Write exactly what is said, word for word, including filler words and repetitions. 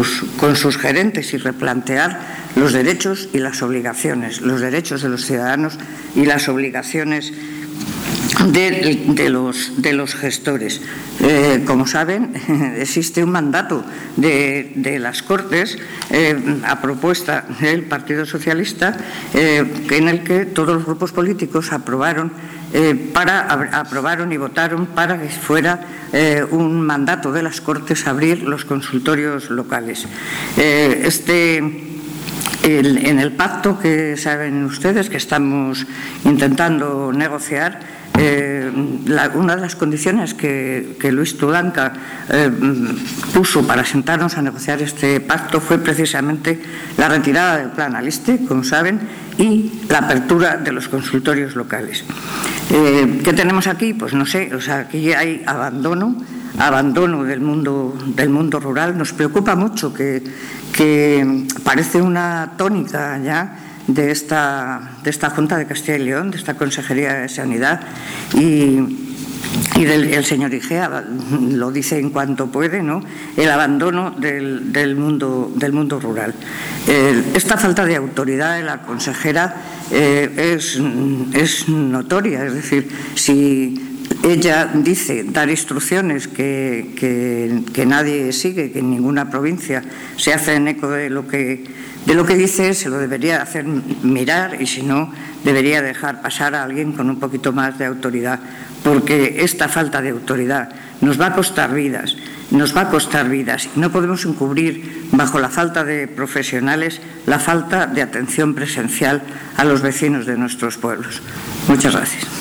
sus, con sus gerentes y replantear los derechos y las obligaciones, los derechos de los ciudadanos y las obligaciones de, de, los, de los gestores. Eh, como saben, existe un mandato de, de las Cortes eh, a propuesta del Partido Socialista eh, en el que todos los grupos políticos aprobaron Eh, para, aprobaron y votaron para que fuera eh, un mandato de las Cortes abrir los consultorios locales. Eh, este, el, en el pacto que saben ustedes que estamos intentando negociar, Eh, la, una de las condiciones que, que Luis Tudanca eh, puso para sentarnos a negociar este pacto fue precisamente la retirada del plan Aliste, como saben, y la apertura de los consultorios locales. Eh, ¿Qué tenemos aquí? Pues no sé, o sea, aquí hay abandono, abandono del mundo, del mundo rural. Nos preocupa mucho que, que parece una tónica ya de esta, de esta Junta de Castilla y León, de esta Consejería de Sanidad, y, y del, el señor Igea lo dice en cuanto puede, ¿no?, el abandono del, del, mundo, del mundo rural. Eh, esta falta de autoridad de la consejera eh, es, es notoria, es decir, si ella dice dar instrucciones que, que, que nadie sigue, que en ninguna provincia se hace en eco de lo que De lo que dice, se lo debería hacer mirar y, si no, debería dejar pasar a alguien con un poquito más de autoridad, porque esta falta de autoridad nos va a costar vidas, nos va a costar vidas. No podemos encubrir bajo la falta de profesionales la falta de atención presencial a los vecinos de nuestros pueblos. Muchas gracias.